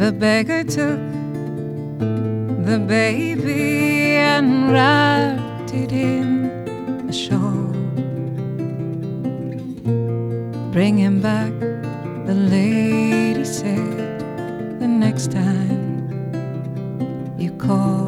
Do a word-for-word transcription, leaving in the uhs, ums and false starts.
The beggar took the baby and wrapped it in a shawl. Bring him back, the lady said, the next time you call.